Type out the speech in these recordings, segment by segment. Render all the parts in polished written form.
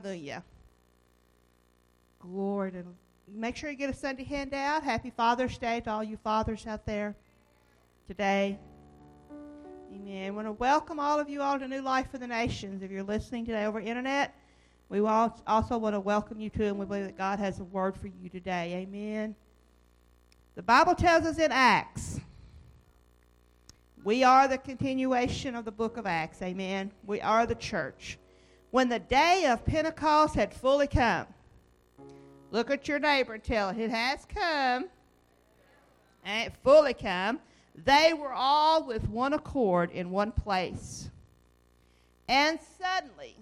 Hallelujah. Glory to. Make sure you get a Sunday handout. Happy Father's Day to all you fathers out there today. Amen. I want to welcome all of you all to New Life for the Nations. If you're listening today over internet, we also want to welcome you to, and we believe that God has a word for you today. Amen. The Bible tells us in Acts, we are the continuation of the book of Acts. Amen. We are the church. When the day of Pentecost had fully come, look at your neighbor and tell it has come, and it fully come. They were all with one accord in one place. And suddenly,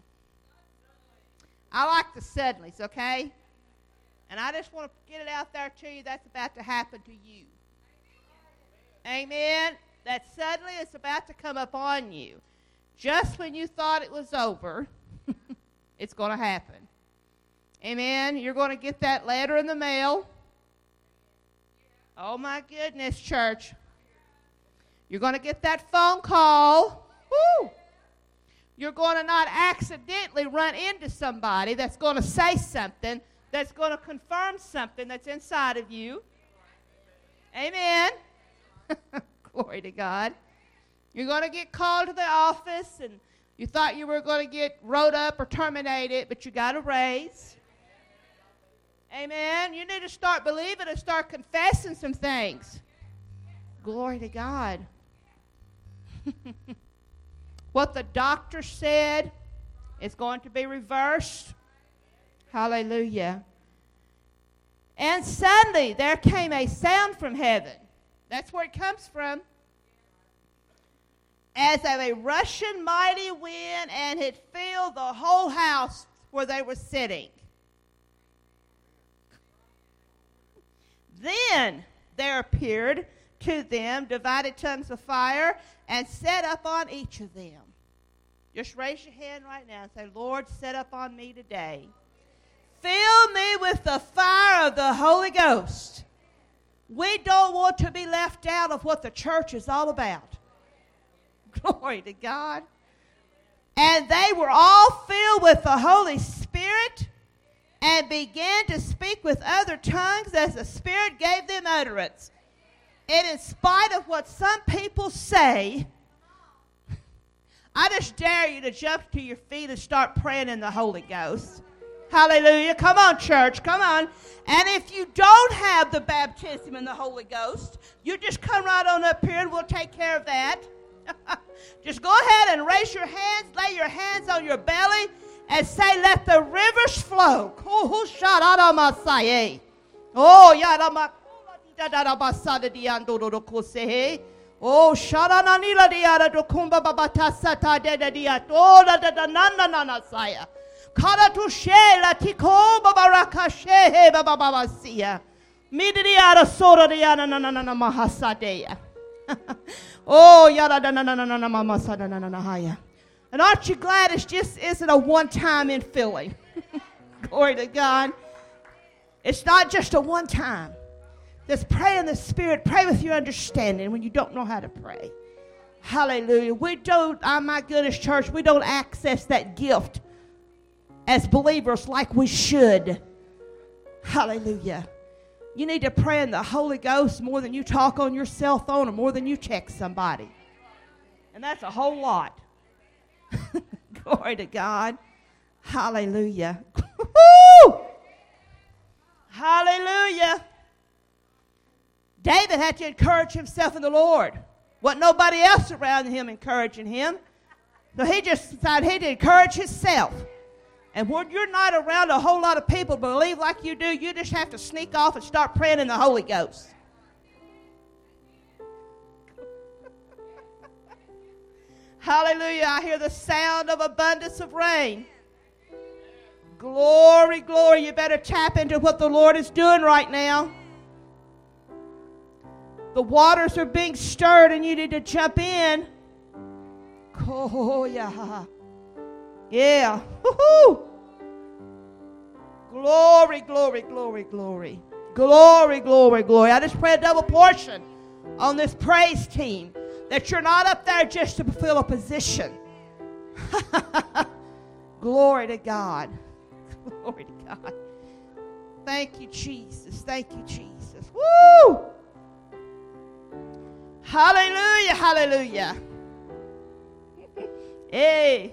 I like the suddenlies, okay? And I just want to get it out there to you, that's about to happen to you. Amen? That suddenly is about to come upon you. Just when you thought it was over, it's going to happen. Amen? You're going to get that letter in the mail. Oh, my goodness, church. You're going to get that phone call. Woo! You're going to not accidentally run into somebody that's going to say something that's going to confirm something that's inside of you. Amen. Glory to God. You're going to get called to the office, and you thought you were going to get wrote up or terminated, but you got a raise. Amen. You need to start believing and start confessing some things. Glory to God. What the doctor said is going to be reversed. Hallelujah. And suddenly there came a sound from heaven. That's where it comes from. As of a rushing mighty wind, and it filled the whole house where they were sitting. Then there appeared to them divided tongues of fire, and set up on each of them. Just raise your hand right now and say, Lord, set up on me today. Fill me with the fire of the Holy Ghost. We don't want to be left out of what the church is all about. Glory to God. And they were all filled with the Holy Spirit and began to speak with other tongues as the Spirit gave them utterance. And in spite of what some people say, I just dare you to jump to your feet and start praying in the Holy Ghost. Hallelujah. Come on, church. Come on. And if you don't have the baptism in the Holy Ghost, you just come right on up here and we'll take care of that. Just go ahead and raise your hands, lay your hands on your belly, and say, let the rivers flow. Oh, oh, sharananila diara do kumba babata sata de dia tola da nana saya. Kara tu shela tiko babaraka shehe bababasia. Midiara sora diana nana mahasadeya. Oh, yada da nana mama sada nana haya. And aren't you glad it just isn't a one-time in Philly? Glory to God. It's not just a one-time. Just pray in the Spirit. Pray with your understanding when you don't know how to pray. Hallelujah. We don't, oh my goodness, church, we don't access that gift as believers like we should. Hallelujah. You need to pray in the Holy Ghost more than you talk on your cell phone or more than you text somebody. And that's a whole lot. Glory to God. Hallelujah. Hallelujah. David had to encourage himself in the Lord. Wasn't nobody else around him encouraging him. So he just decided he'd encourage himself. And when you're not around a whole lot of people to believe like you do, you just have to sneak off and start praying in the Holy Ghost. Hallelujah. I hear the sound of abundance of rain. Glory, glory. You better tap into what the Lord is doing right now. The waters are being stirred and you need to jump in. Oh, yeah. Yeah. Woo-hoo. Glory, glory, glory, glory. Glory, glory, glory. I just pray a double portion on this praise team. That you're not up there just to fulfill a position. Glory to God. Glory to God. Thank you, Jesus. Thank you, Jesus. Woo! Hallelujah, hallelujah. Hey.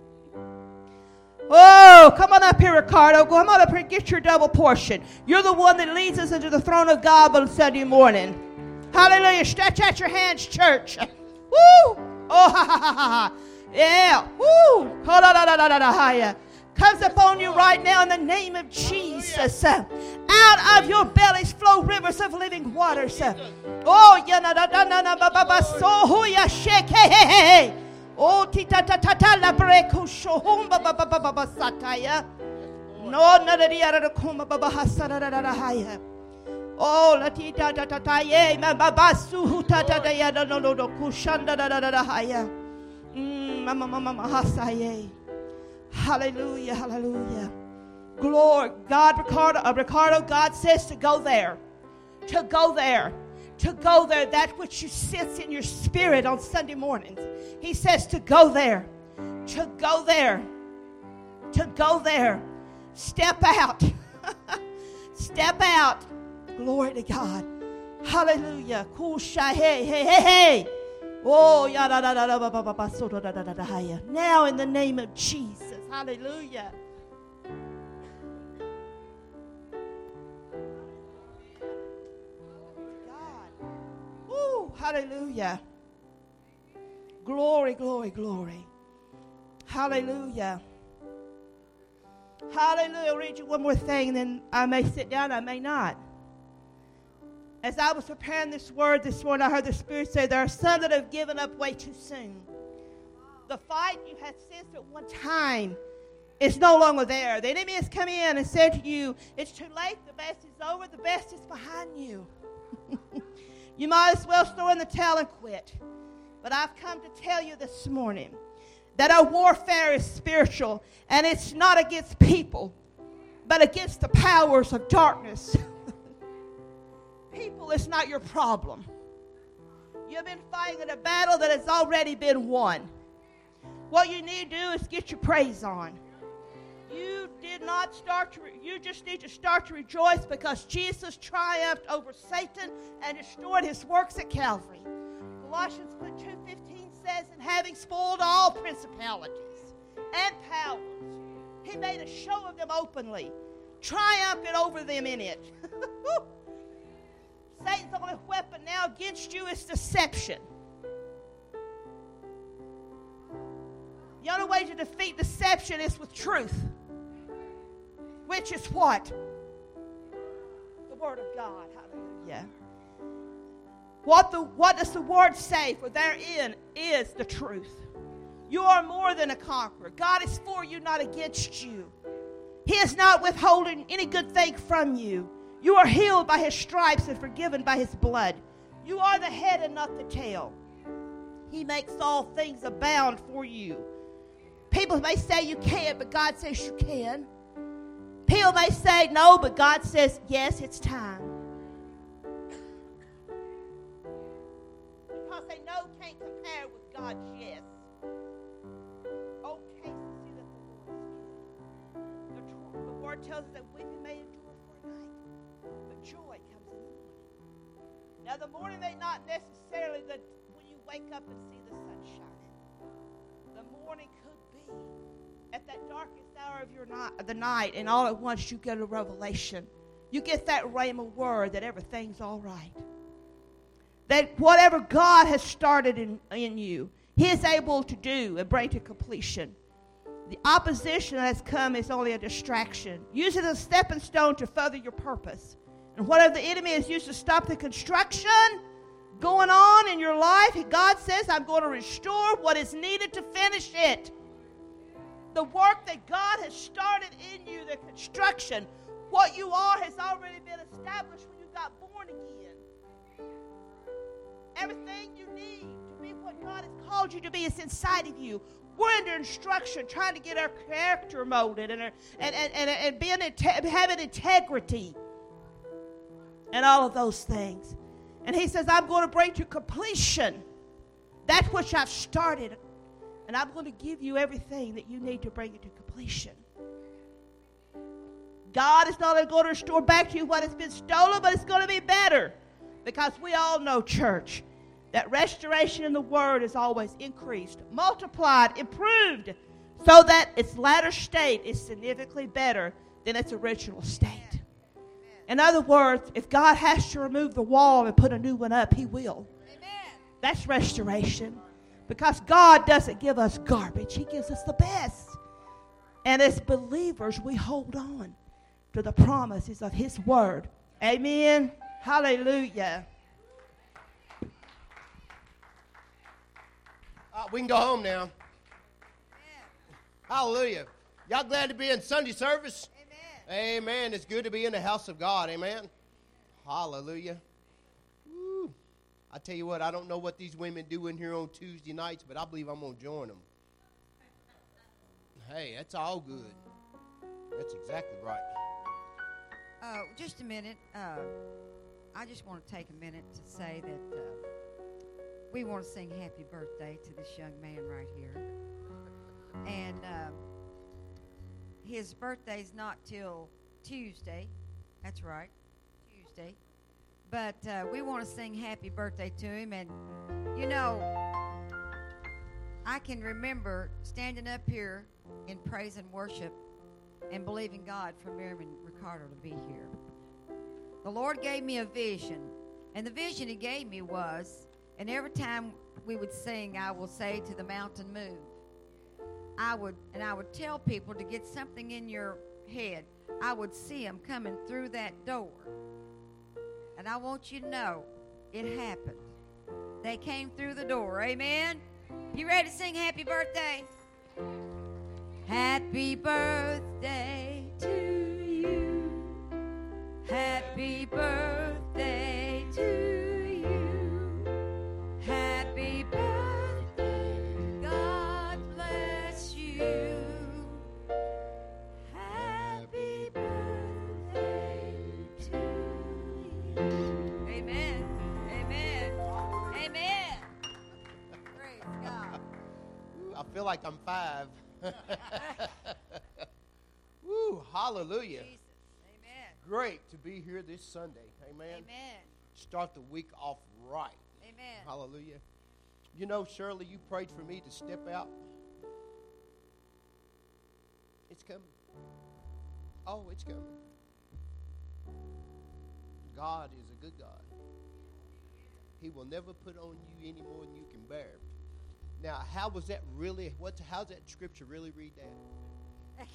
Oh, come on up here, Ricardo. Come on up here and get your double portion. You're the one that leads us into the throne of God on Sunday morning. Hallelujah. Stretch out your hands, church. Woo! Oh, ha, ha, ha, ha. Yeah. Woo! Comes upon you right now in the name of Jesus. Out of your bellies flow rivers of living waters. Oh, ya na na na na ba ba ba so hu ya shake hey hey hey. Oh, tita ta ta ta la breku shohum ba ba ba ba ba sataya. No na na dia ra kumba ba ba hasara ra ra haya. Oh, la tita ta ta ta ye ma ba ba su hu ta ta ya no no no kushanda ra ra ra haya. Mama mama hasaye. Hallelujah, hallelujah. Glory, God, Ricardo, God says to go there. To go there. To go there. That which you sense in your spirit on Sunday mornings. He says to go there. To go there. To go there. Step out. Step out. Glory to God. Hallelujah. Hey, hey, hey, hey. Oh, now in the name of Jesus. Hallelujah. God. Woo, hallelujah. Glory, glory, glory. Hallelujah. Hallelujah. I'll read you one more thing, and then I may sit down, I may not. As I was preparing this word this morning, I heard the Spirit say, there are some that have given up way too soon. The fight you had sensed at one time is no longer there. The enemy has come in and said to you, it's too late, the best is over, the best is behind you. You might as well throw in the towel and quit. But I've come to tell you this morning that our warfare is spiritual, and it's not against people, but against the powers of darkness. People is not your problem. You've been fighting a battle that has already been won. What you need to do is get your praise on. You just need to start to rejoice because Jesus triumphed over Satan and destroyed his works at Calvary. Colossians 2:15 says, and having spoiled all principalities and powers, he made a show of them openly, triumphing over them in it. Satan's only weapon now against you is deception. The only way to defeat deception is with truth. Which is what? The Word of God. Hallelujah. What does the Word say? For therein is the truth. You are more than a conqueror. God is for you, not against you. He is not withholding any good thing from you. You are healed by His stripes and forgiven by His blood. You are the head and not the tail. He makes all things abound for you. People may say you can't, but God says you can. People may say no, but God says, yes, it's time. Because they know can't compare with God's yes. Oh, taste and see that the Lord is good. The Word tells us that weeping may endure for a night, but joy comes in the morning. Now, the morning may not necessarily when you wake up and see the sun shining. The morning could be at that darkest hour of the night, and all at once you get a revelation. You get that rhema word that everything's all right. That whatever God has started in you, He is able to do and bring to completion. The opposition that has come is only a distraction. Use it as a stepping stone to further your purpose. And whatever the enemy has used to stop the construction going on in your life, God says, I'm going to restore what is needed to finish it. The work that God has started in you, the construction, what you are has already been established when you got born again. Everything you need to be what God has called you to be is inside of you. We're under instruction, trying to get our character molded and having integrity and all of those things. And He says, I'm going to bring to completion that which I've started. And I'm going to give you everything that you need to bring it to completion. God is not going to restore back to you what has been stolen, but it's going to be better. Because we all know, church, that restoration in the Word is always increased, multiplied, improved, so that its latter state is significantly better than its original state. In other words, if God has to remove the wall and put a new one up, He will. That's restoration. Because God doesn't give us garbage. He gives us the best. And as believers, we hold on to the promises of His Word. Amen. Hallelujah. We can go home now. Hallelujah. Y'all glad to be in Sunday service? Amen. Amen. It's good to be in the house of God. Amen. Hallelujah. Woo. I tell you what, I don't know what these women do in here on Tuesday nights, but I believe I'm going to join them. Hey, that's all good. That's exactly right. Just a minute. I just want to take a minute to say that we want to sing happy birthday to this young man right here. And his birthday's not till Tuesday. That's right, Tuesday. But we want to sing happy birthday to him. And, you know, I can remember standing up here in praise and worship and believing God for Miriam and Ricardo to be here. The Lord gave me a vision. And the vision He gave me was, and every time we would sing, I will say to the mountain, move. I would tell people to get something in your head. I would see them coming through that door. And I want you to know, it happened. They came through the door. Amen? You ready to sing happy birthday? Happy birthday to you. Happy birthday to you. Happy birthday. God bless you. Happy birthday to you. Amen. Amen. Amen. Praise God. I feel like I'm 5. Woo, hallelujah. Jesus. Amen. Great to be here this Sunday. Amen. Amen. Start the week off right. Amen. Hallelujah. You know, Shirley, you prayed for me to step out. It's coming. Oh, it's coming. God is a good God. He will never put on you any more than you can bear. Now, how was that really? How's that scripture really read that?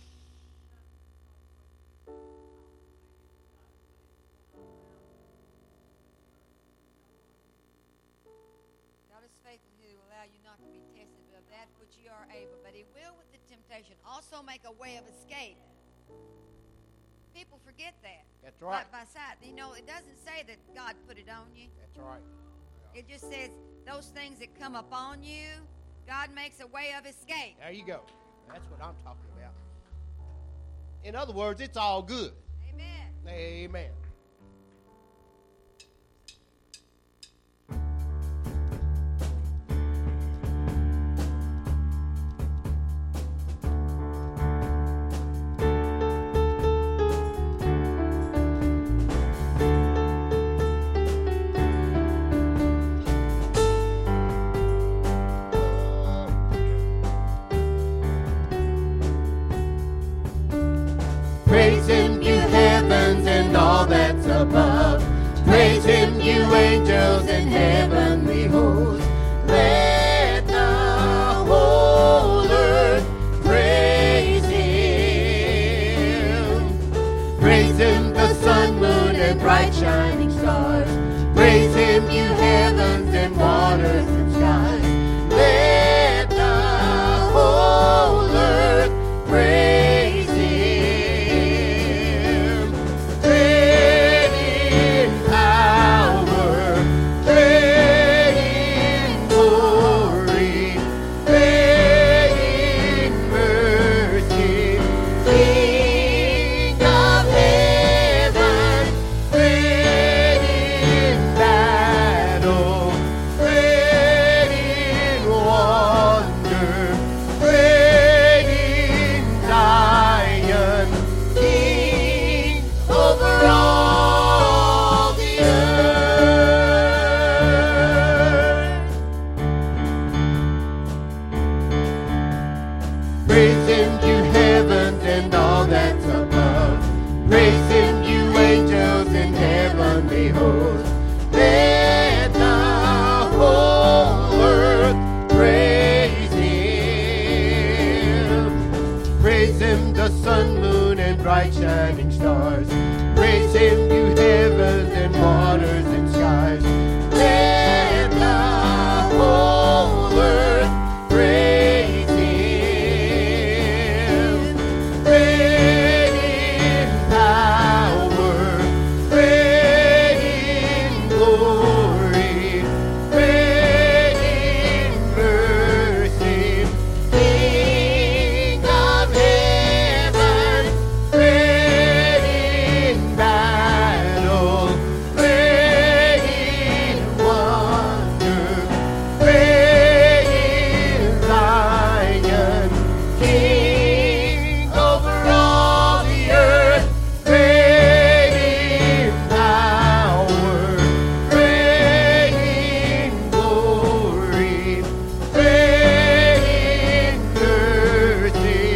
God is faithful, He will allow you not to be tested, but of that which you are able. But He will, with the temptation, also make a way of escape. People forget that. That's right. By sight. You know, it doesn't say that God put it on you. That's right. It just says those things that come upon you, God makes a way of escape. There you go. That's what I'm talking about. In other words, it's all good. Amen. Amen. Praise Him, you heavens and all that's above. Praise Him, you angels and heavenly hosts. Let the whole earth praise Him. Praise Him, the sun, moon, and bright shining stars. Praise Him, you heavens and waters and skies. Let the whole earth praise Him. Battle. that's above. Praise him, you angels in heavenly hosts. Let the whole earth praise him. Praise him, the sun, moon, and bright shining stars. Praise him, you heavens and waters and skies. Let the whole earth praise him. Great in power, great in glory, great in mercy, King of heaven, great in battle, great in wonder, great in Zion, King over all the earth, great in power, great in glory, great in mercy,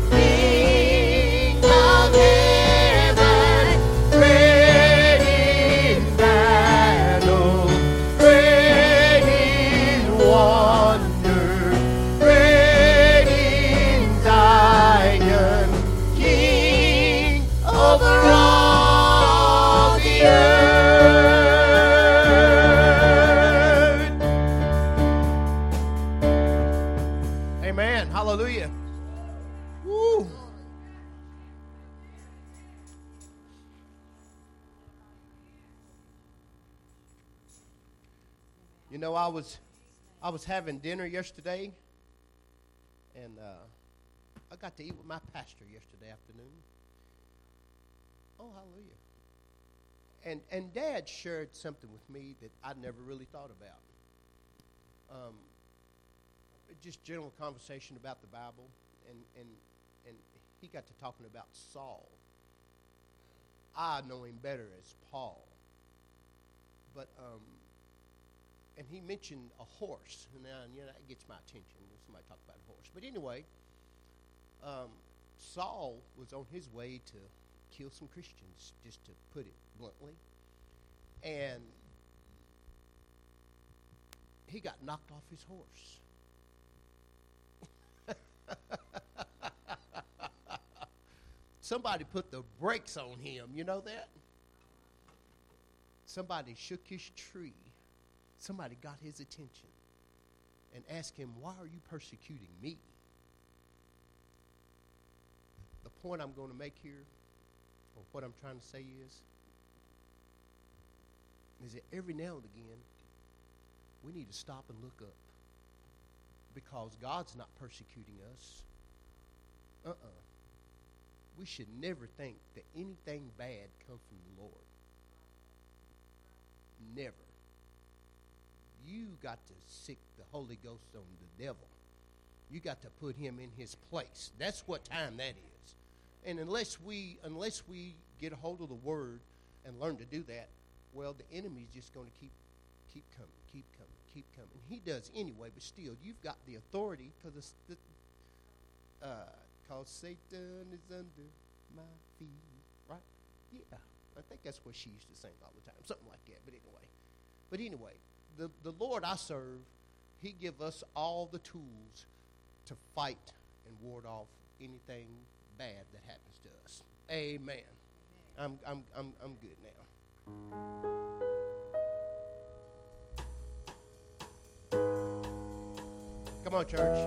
King of heaven, great in battle, great in wonder, great in Zion, King over all the earth. Amen. Hallelujah. Woo. You know, I was having dinner yesterday, and I got to eat with my pastor yesterday afternoon. Oh, hallelujah. And Dad shared something with me that I'd never really thought about. Just general conversation about the Bible, and he got to talking about Saul. I know him better as Paul. But and he mentioned a horse. Now, that gets my attention when somebody talk about a horse. But anyway, Saul was on his way to kill some Christians, just to put it bluntly. And he got knocked off his horse. Somebody put the brakes on him. You know that? Somebody shook his tree. Somebody got his attention and asked him, "Why are you persecuting me?" The point I'm going to make here, or what I'm trying to say is that every now and again, we need to stop and look up, because God's not persecuting us. We should never think that anything bad comes from the Lord. Never. You got to sick the Holy Ghost on the devil. You got to put him in his place. That's what time that is. And unless we get a hold of the Word and learn to do that, well, the enemy's just going to keep coming. He does anyway, but still, you've got the authority, because Satan is under my feet, right? Yeah, I think that's what she used to sing all the time, something like that. But anyway, the Lord I serve, He give us all the tools to fight and ward off anything bad that happens to us. Amen. I'm good now. Come on, church.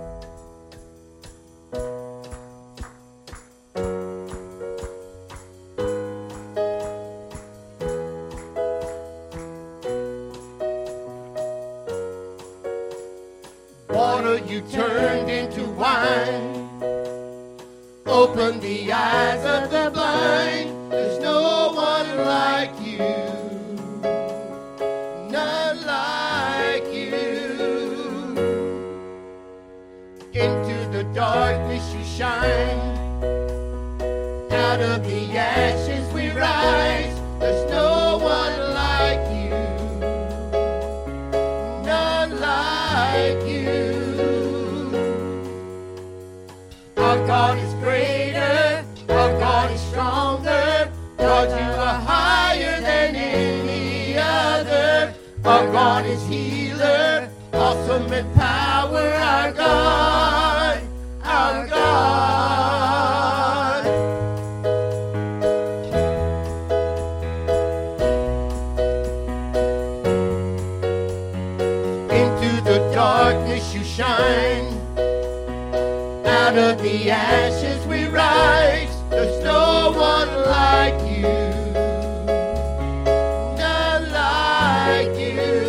Water you turned into wine. Open the eyes of the blind. There's no one like you. None like you. Into the darkness you shine. Out of the ashes we rise. There's no one like you. None like you. Our God is greater. Our Our God is healer, awesome in power. Our God, our God. Into the darkness you shine. Out of the ashes we rise. There's no one like you. None like you.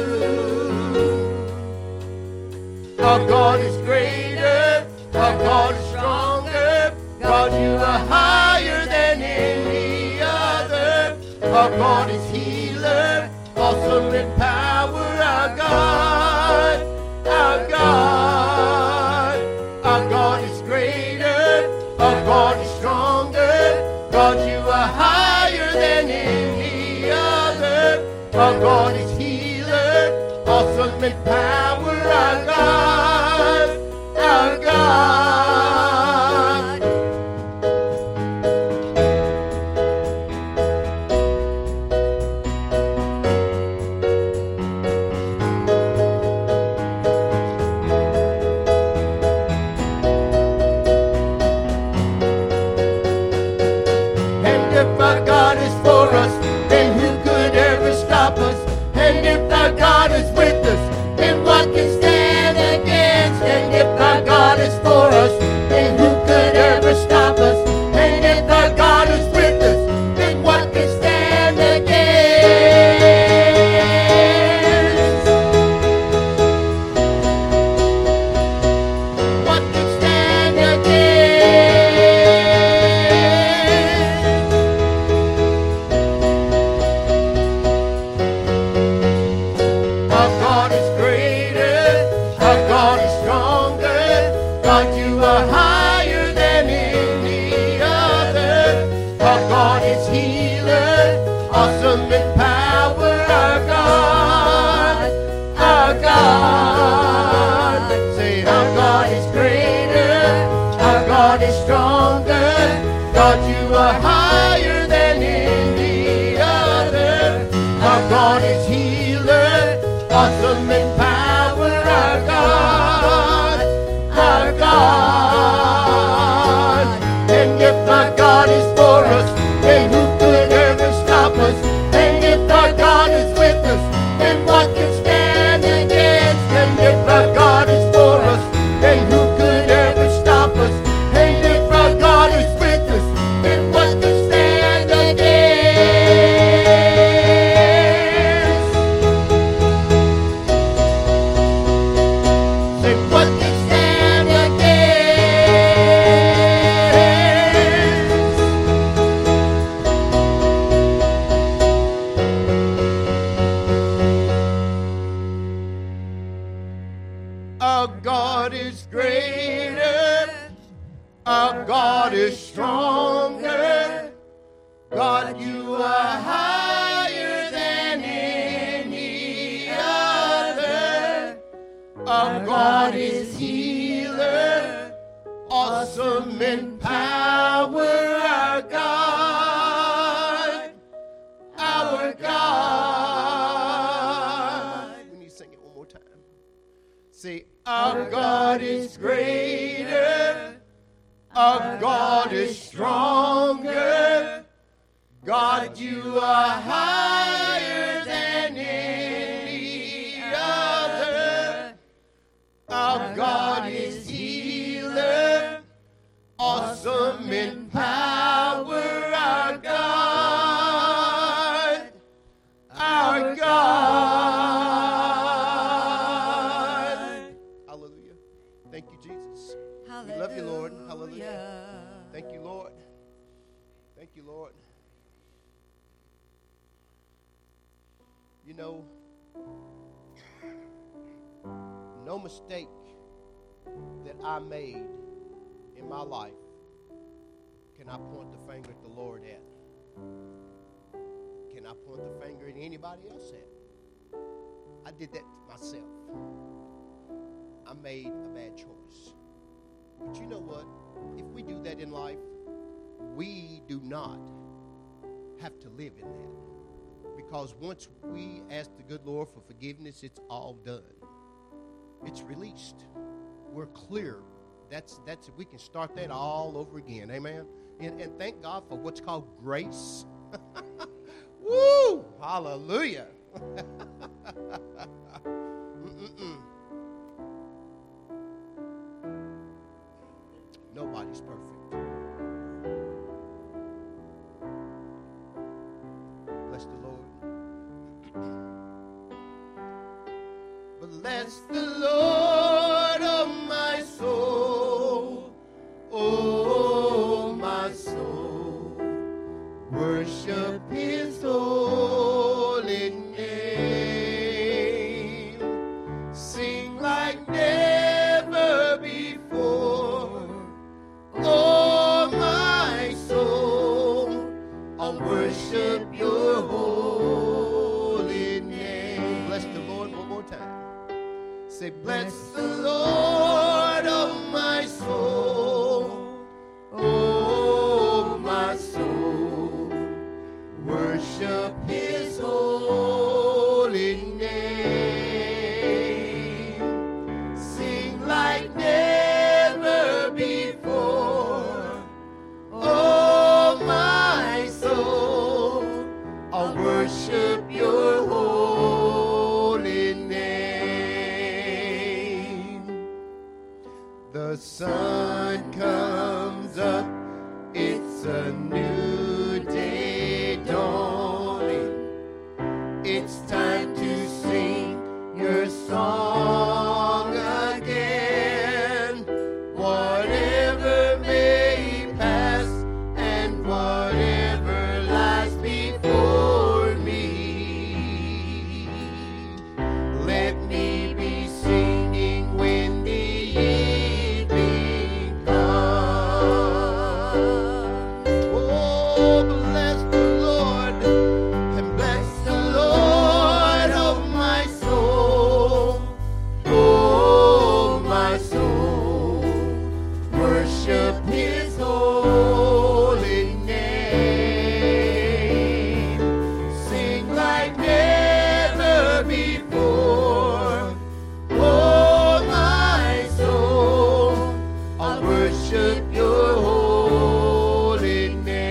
Our God is greater. Our God is stronger. God, you are higher than any other. Our God is healer. Awesome in power. Our God. Our God. Our God is greater. Our God is stronger. God, you are higher than any other. Our God is healer. Awesome in power. Our God. Our God. If our God is for us, then who could ever stop us? And if our God is with us, then what can stand against? And if our God is for us, then who could ever stop us? And if our God is with us, then what can stand against? What can stand against? Our God is greater, our God is stronger. God, you are higher than any other. Our God is healer, awesome in power. Our God, our God. Say, our God is greater, our God is stronger. God, you are higher than any other. Our God is healer, awesome in power. Our God, our God. And if our God is for us, then who could ever stop us? And if our God is with us, then what can stand against? And if our God is for us, then who could ever stop us? And if our God is with us, then what can stand against? Say, what can stand against? Our God is greater. Our God is stronger. God, you are higher than any other. Our God is healer, awesome in power. Our God, our God. We need to sing it one more time. See, our God is greater. Our God is stronger. God, you are higher than any other. Our God is healer, awesome in power. Our God, our God. Hallelujah. Thank you, Jesus. We love you, Lord. Hallelujah. Thank you, Lord. Thank you, Lord. You know, no mistake that I made in my life can I point the finger at the Lord at. Can I point the finger at anybody else at? I did that to myself. I made a bad choice. But you know what? If we do that in life, we do not have to live in that. Because once we ask the good Lord for forgiveness, it's all done. It's released. We're clear. That's we can start that all over again. Amen. And thank God for what's called grace. Woo! Hallelujah. Nobody's perfect. Bless the Lord. Bless the Lord, oh my soul. Oh, my soul. Worship his holy name. Sing like never before. Oh, my soul, I'll worship your holy name. Bless the Lord one more time. Say, bless the Lord, oh, my soul. Oh, my soul, worship his holy name. Sing like never before. Oh, my soul, I'll worship your holy name. The sun comes up, it's a new day dawning. It's time to sing your song again. Whatever may pass and whatever lies before me, let me be singing when the evening comes. Oh, bless the Lord, and bless the Lord, oh my soul. Oh, my soul, worship his holy name. Sing like never before. Oh, my soul, I'll worship your holy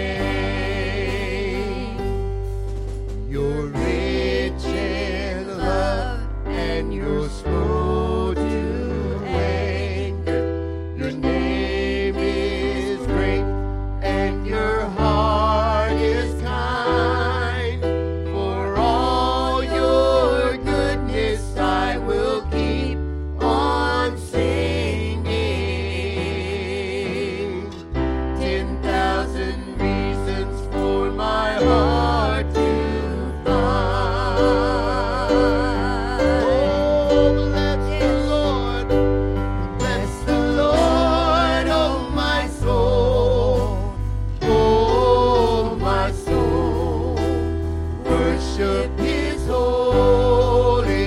name. You're rich in love and you're slow to anger. Your name is great and your heart is kind. For all your goodness I will keep on singing. 10,000 reasons for my heart to find. Oh, bless the Lord. Bless the Lord, oh my soul. Oh, my soul. Worship his holy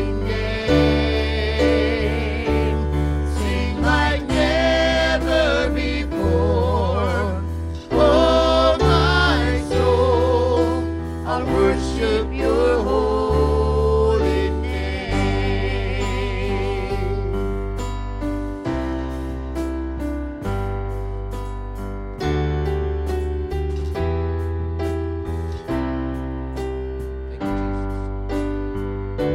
name. Sing like never before. Oh, my soul, I'll worship your holy name. Thank you, Jesus.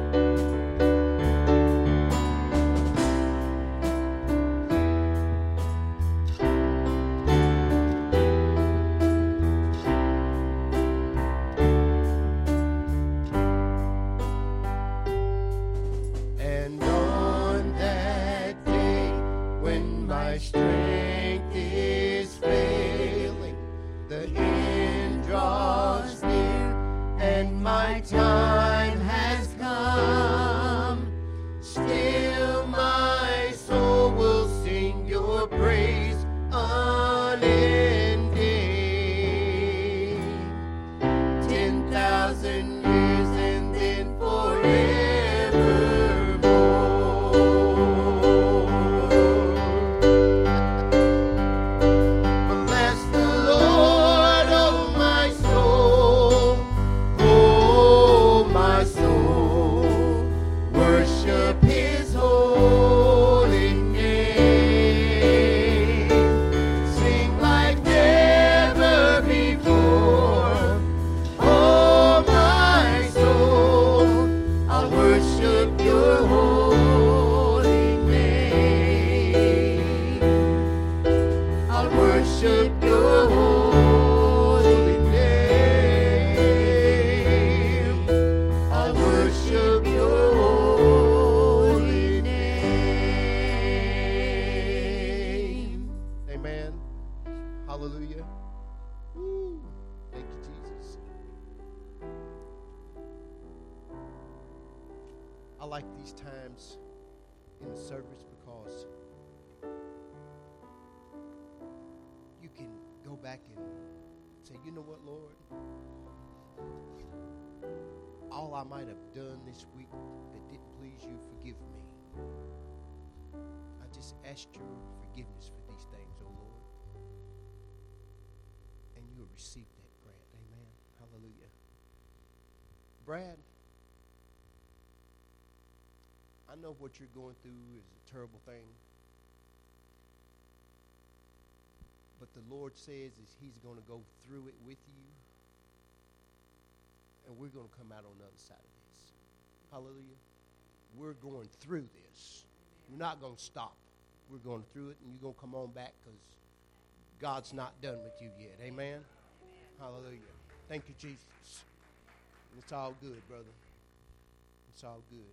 And on that day when my strength is failing, the end draws near and my time has come, still my soul will sing your praise unending. 10,000 years and then forevermore. Bless the Lord, oh my soul. like these times in the service because you can go back and say, you know what, Lord? All I might have done this week that didn't please you, forgive me. I just asked your forgiveness for these things, oh Lord. And you will receive that grant. Amen. Hallelujah. Brad, I know what you're going through is a terrible thing. But the Lord says is he's going to go through it with you. And we're going to come out on the other side of this. Hallelujah. We're going through this. We're not going to stop. We're going through it, and you're going to come on back because God's not done with you yet. Amen? Hallelujah. Thank you, Jesus. And it's all good, brother. It's all good.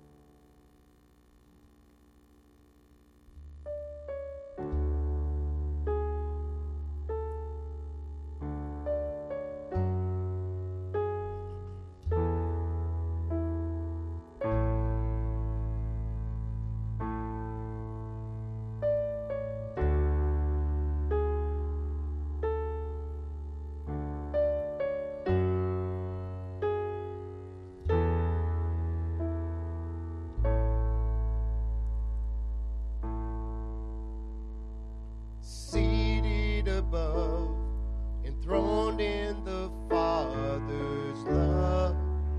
Seated above, enthroned in the Father's love,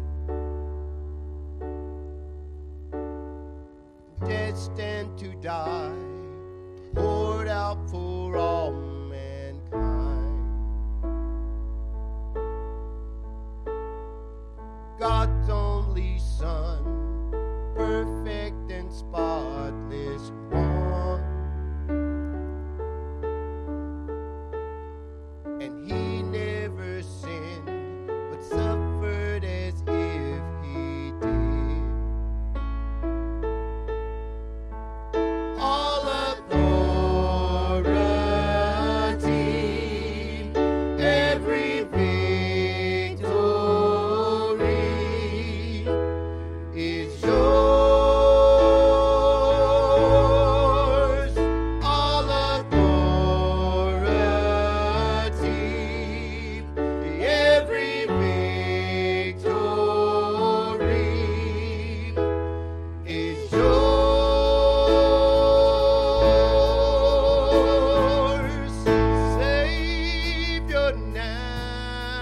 destined to die, poured out for all mankind. God's only Son, perfect and spotless one. And he never sinned, but suffered as if he did. All authority, every victory is yours. All authority, every victory is yours. Savior, now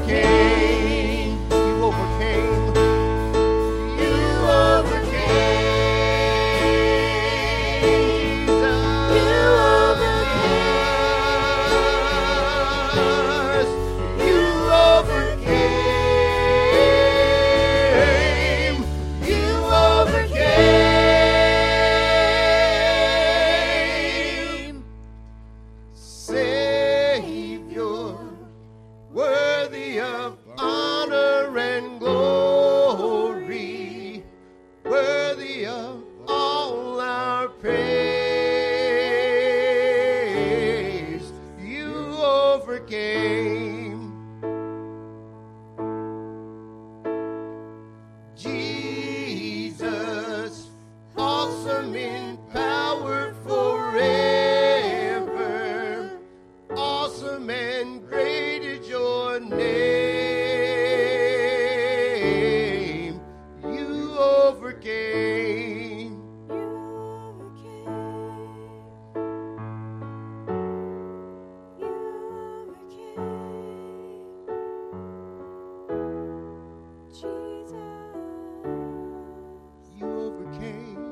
overcame. You overcame. You overcame. Jesus. You overcame. You overcame. You overcame. Savior, worthy of honor and glory, worthy of all our praise. You overcame. Jesus, awesome in power forever. Awesome and great is your name. You overcame. You overcame.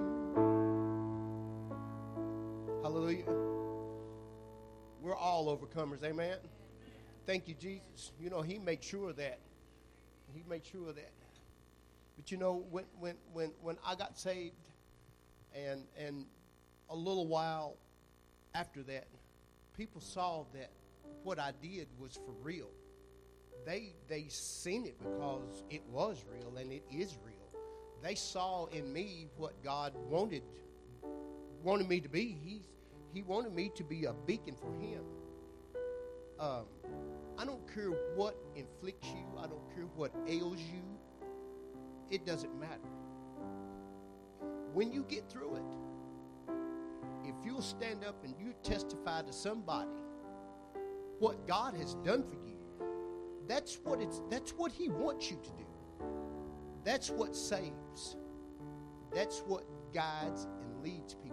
Hallelujah. We're all overcomers, amen. Thank you, Jesus. You know, He made sure of that. He made sure of that. But you know, when I got saved, and a little while after that, people saw that what I did was for real. They seen it because it was real, and it is real. They saw in me what God wanted me to be. He wanted me to be a beacon for Him. I don't care what inflicts you. I don't care what ails you. It doesn't matter. When you get through it, if you'll stand up and you testify to somebody what God has done for you, that's what He wants you to do. That's what saves. That's what guides and leads people.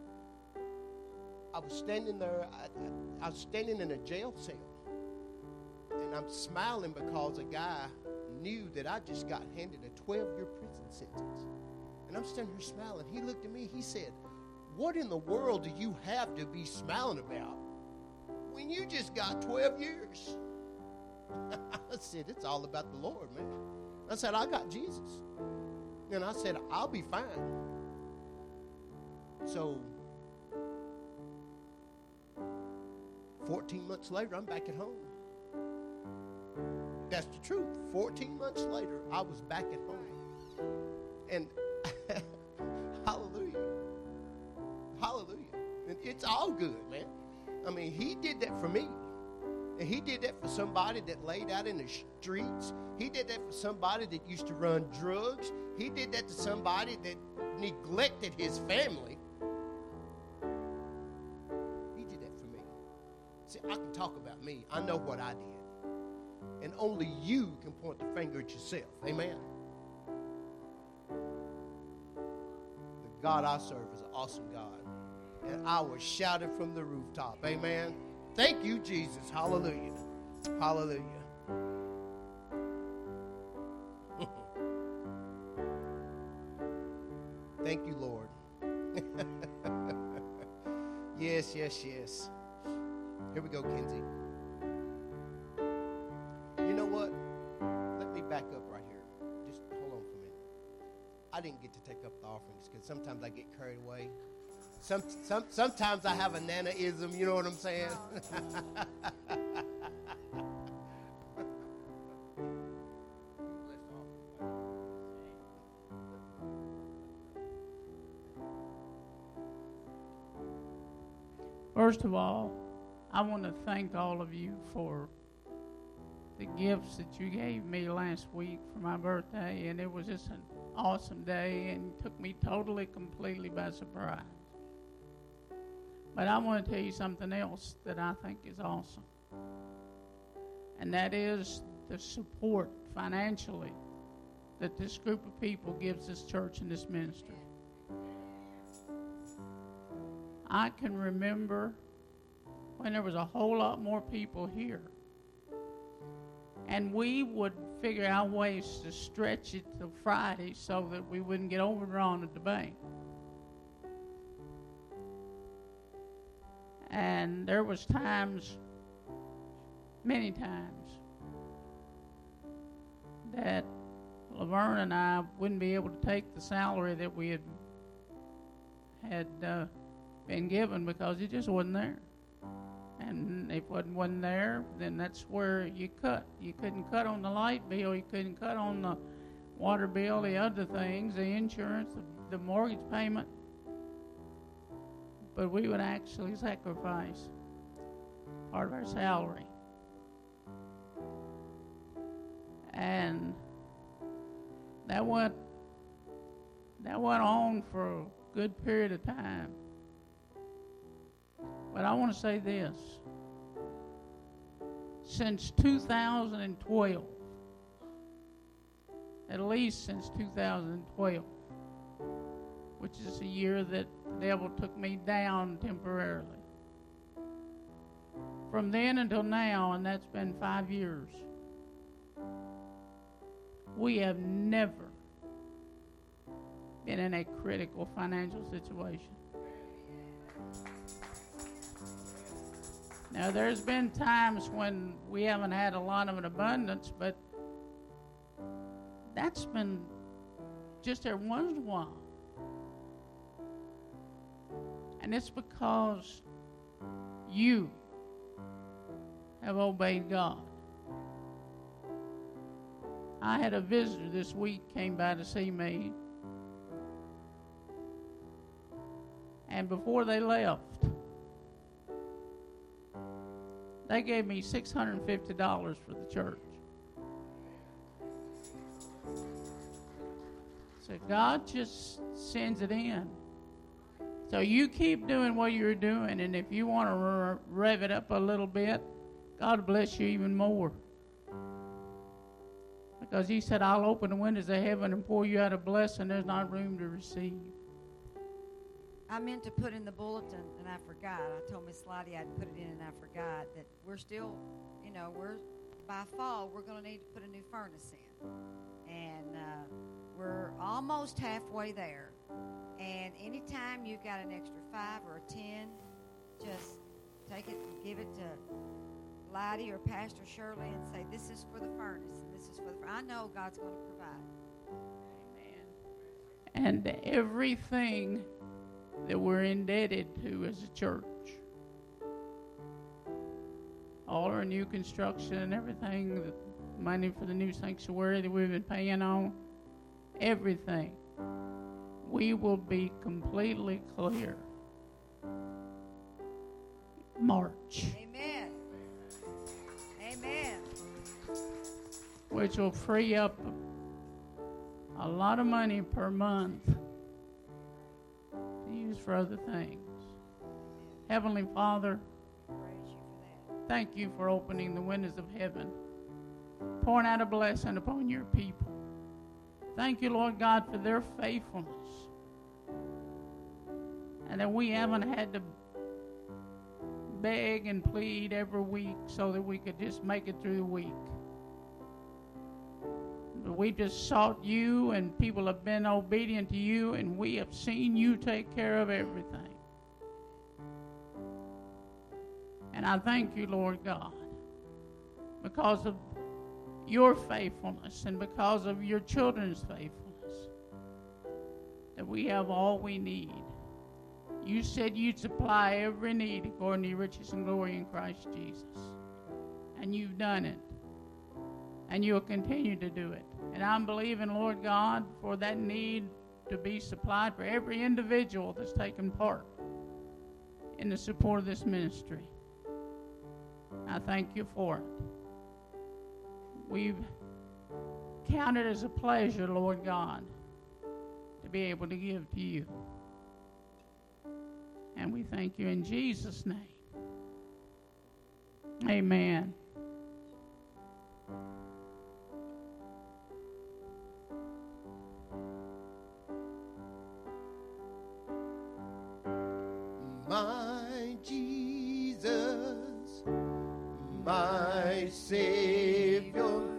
I was standing there, I was standing in a jail cell, and I'm smiling because a guy knew that I just got handed a 12-year prison sentence. And I'm standing here smiling. He looked at me, he said, "What in the world do you have to be smiling about when you just got 12 years? I said, "It's all about the Lord, man." I said, "I got Jesus." And I said, "I'll be fine." So 14 months later, I'm back at home. That's the truth. 14 months later, I was back at home. And hallelujah. Hallelujah. And it's all good, man. I mean, He did that for me. And He did that for somebody that laid out in the streets. He did that for somebody that used to run drugs. He did that to somebody that neglected his family. He did that for me. See, I can talk about me. I know what I did. And only you can point the finger at yourself. Amen. The God I serve is an awesome God. And I will shout it from the rooftop. Amen. Thank you, Jesus. Hallelujah. Hallelujah. Thank you, Lord. Yes, yes, yes. Here we go, Kenzie. You know what? Let me back up right here. Just hold on for a minute. I didn't get to take up the offerings because sometimes I get carried away. Sometimes I have a Nana-ism, you know what I'm saying? First of all, I want to thank all of you for the gifts that you gave me last week for my birthday, and it was just an awesome day and took me totally, completely by surprise. But I want to tell you something else that I think is awesome, and that is the support financially that this group of people gives this church and this ministry. I can remember when there was a whole lot more people here, And we would figure out ways to stretch it till Friday so that we wouldn't get overdrawn at the bank. And there was times, many times, that Laverne and I wouldn't be able to take the salary that we had been given because it just wasn't there. And if it wasn't there, then that's where you cut. You couldn't cut on the light bill. You couldn't cut on the water bill, the other things, the insurance, the mortgage payment. But we would actually sacrifice part of our salary. And that went on for a good period of time. But I want to say this. Since 2012, at least since 2012, which is the year that the devil took me down temporarily. From then until now, and that's been 5 years, we have never been in a critical financial situation. Now, there's been times when we haven't had a lot of an abundance, but that's been just every once in a while. And it's because you have obeyed God. I had a visitor this week came by to see me. And before they left, they gave me $650 for the church. So God just sends it in. So you keep doing what you're doing, and if you want to rev it up a little bit, God bless you even more. Because he said, I'll open the windows of heaven and pour you out a blessing there's not room to receive. I meant to put in the bulletin, and I forgot. I told Miss Lottie I'd put it in, and I forgot that we're still, by fall, we're going to need to put a new furnace in. And we're almost halfway there. And anytime you've got an extra 5 or a 10, just take it and give it to Lottie or Pastor Shirley and say, this is for the furnace, and this is for the furnace. I know God's going to provide. Amen. And everything that we're indebted to as a church, all our new construction and everything, the money for the new sanctuary that we've been paying on, everything, we will be completely clear March. Amen. Amen. Which will free up a lot of money per month to use for other things. Heavenly Father, Praise you for that. thank you for opening the windows of heaven, pouring out a blessing upon your people. Thank you, Lord God, for their faithfulness. And that we haven't had to beg and plead every week so that we could just make it through the week. But we just sought you, and people have been obedient to you, and we have seen you take care of everything. And I thank you, Lord God, because of your faithfulness and because of your children's faithfulness, that we have all we need. You said you'd supply every need according to your riches and glory in Christ Jesus. And you've done it. And you'll continue to do it. And I'm believing, Lord God, for that need to be supplied for every individual that's taken part in the support of this ministry. I thank you for it. We've counted it as a pleasure, Lord God, to be able to give to you. And we thank you in Jesus' name. Amen. My Jesus, my Savior,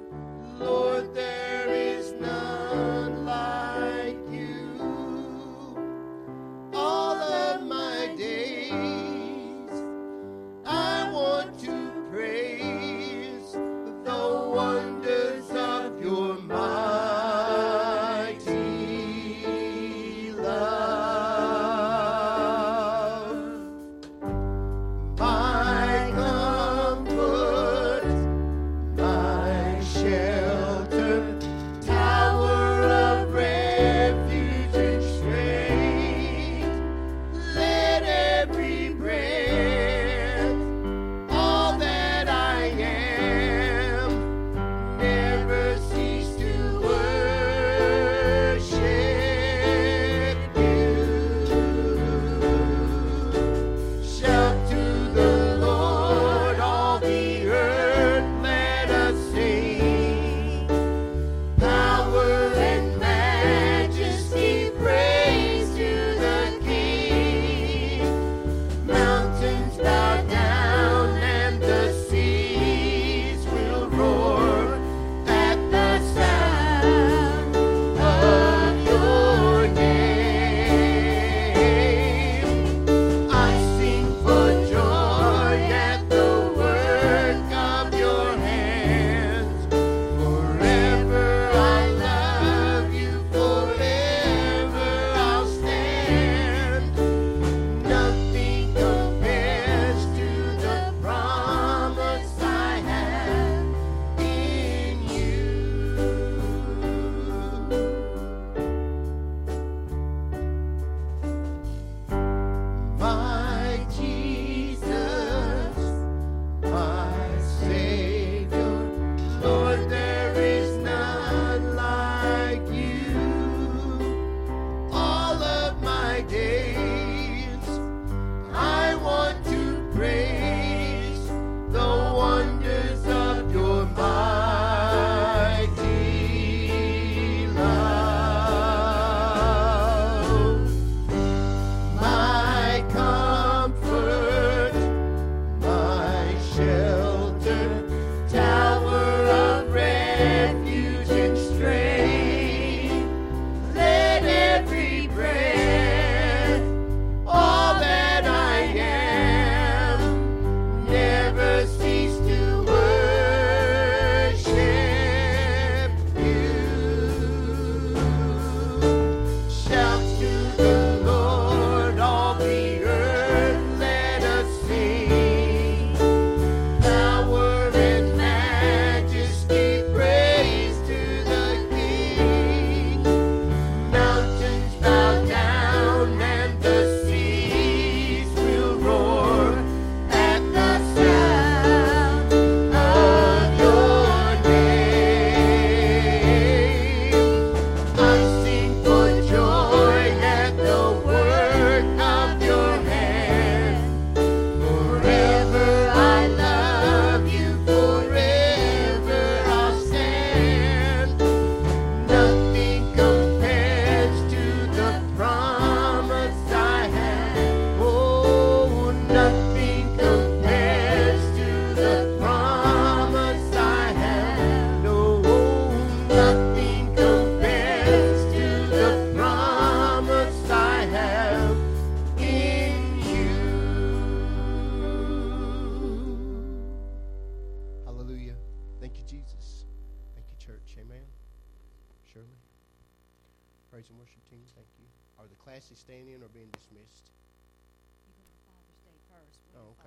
Shirley. Praise and worship team, thank you. Are the classes staying in or being dismissed? You go to Father's Day first. Oh, okay.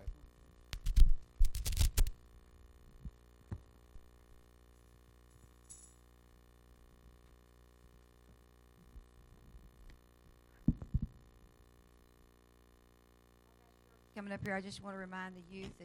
Coming up here, I just want to remind the youth that